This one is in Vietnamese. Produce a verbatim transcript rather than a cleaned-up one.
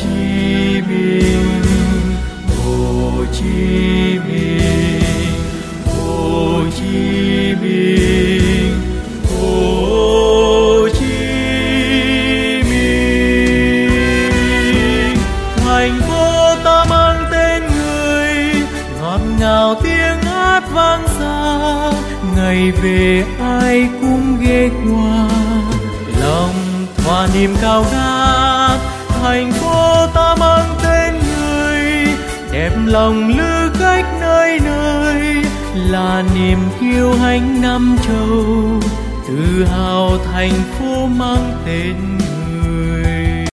Chí Minh, Hồ Chí Minh, Hồ Chí Minh, Hồ Chí Minh. Thành phố ta mang tên người, ngọt ngào tiếng hát vang xa, ngày về ai cũng ghé qua, lòng thỏa niềm cao ngát. Thành phố ta mang tên người, đẹp lòng lữ khách nơi nơi, là niềm kiêu hãnh năm châu, tự hào thành phố mang tên người.